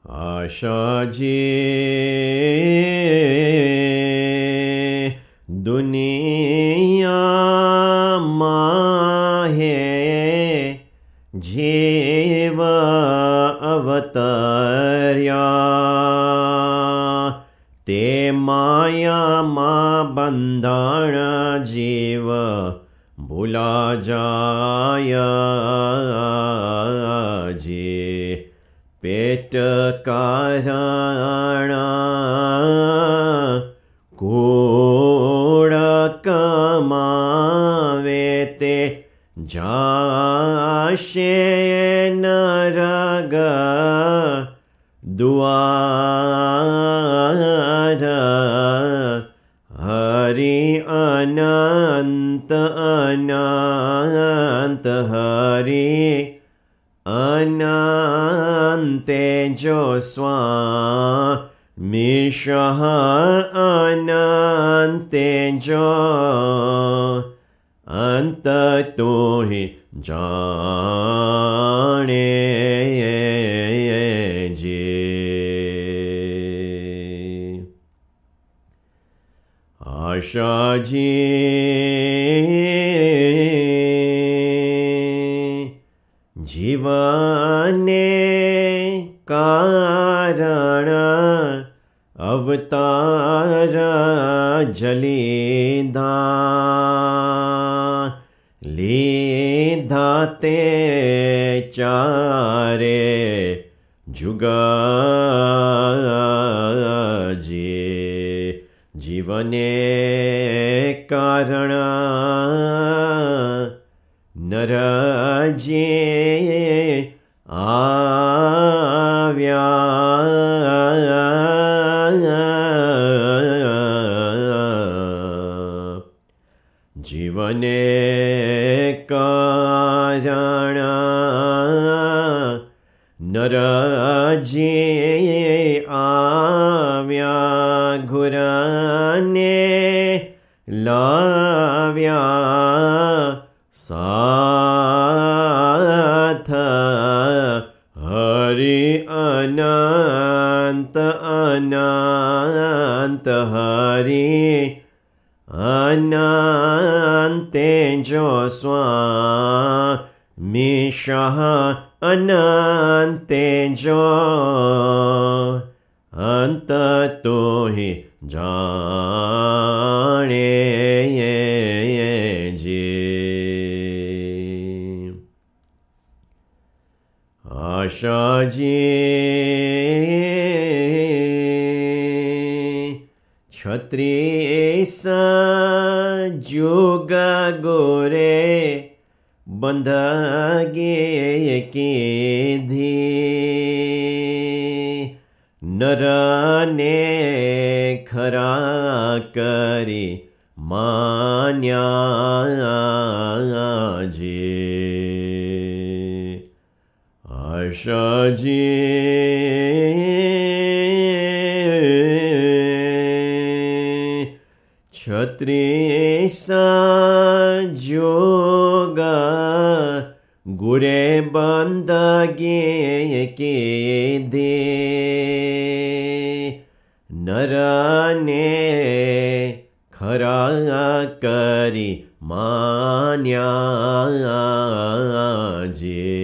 આશાજી દુનિયામાં હે જીવ અવતર્યા તે માયામાં બંધાણ જીવ ભૂલા જાય જી પેટ કારણ કૂળ કમાવે તે જાશે નરગ દ્વાર હરિ અનંત અનંત હરિ અનંતે જો સ્વામીશ અનંતે જો અંત તુહિ જાણે જે આશાજી જીવને કારણ અવતાર જલીધા લીધા તે ચારે જુગાજી જીવને કારણ નરજે આવ્યા જીવને કારણ નરજે આવ્યા ઘુરને લાવ્યા સાથ હરિ અનંત અનંત હરિ અનંતે જો સ્વામીશ અનંતે જો અંત તુહિ જાણે જે આશાજી છત્રીસ જુગ ગોરે બંધગે કીધી નરને ખરા કરી માન્યા જે આશાજી છત્રીસ જોગ ગુરે બંધગે કીધી નરને ખરા કરી માન્યા જે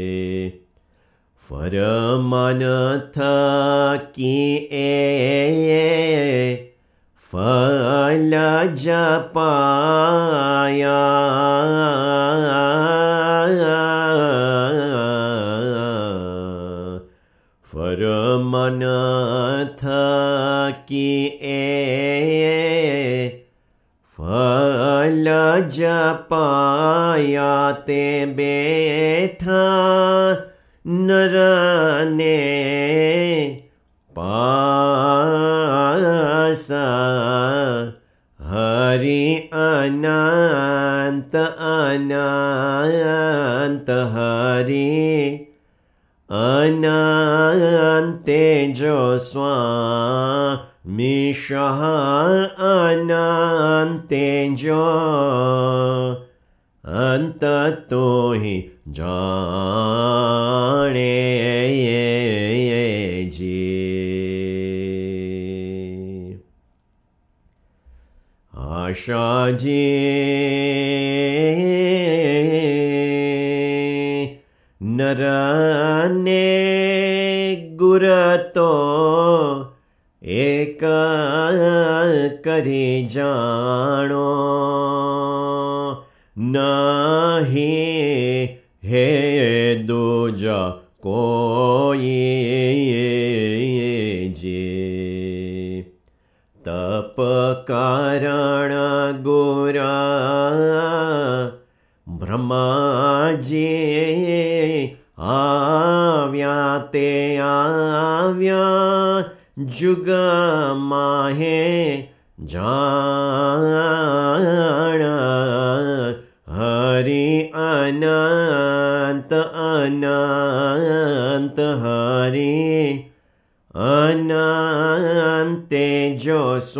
ફરમાન થકી એ ફલ જપાયા ફરમાન થકી એ ફલ જપાયા તે બેઠા નરને પાસા હરિ અનંત અનંત હરિ અનંતે જો સ્વામીશ અનંતે જો અંત તોહિ જાણે જે आशा जी नरने गुरतो एक करी जानो नहीं हे दूजा कोई जे तप कारण गोरा ब्रह्माजी आव्या ते आव्या जुग माहे जान हरि अनंत अनंत हरि अनंते जो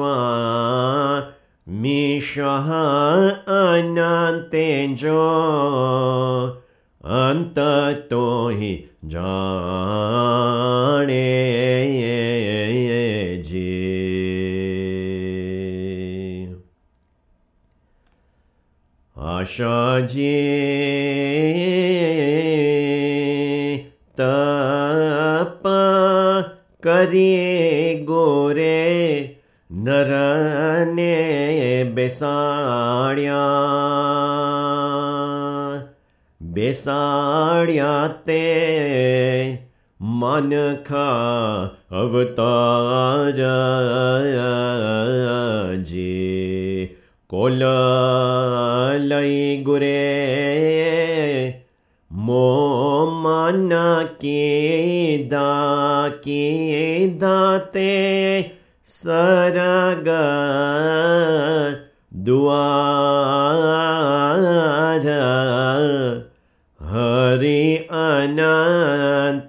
स्वामी शः अनंते जो अंत तो ही जाने जी आशा जी तप करिए गोरे नरने बेसाड्या ते मन खा अवतार जी कोल लई गुरे मो मन की दाते सरग दुआर हरि अनंत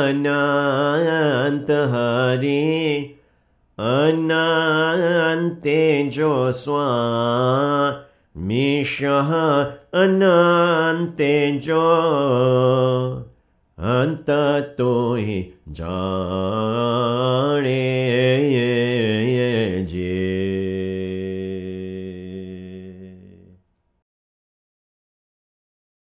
अनंत हरि अनंते जो स्वामी शः अनंते जो अंत तो ही जाने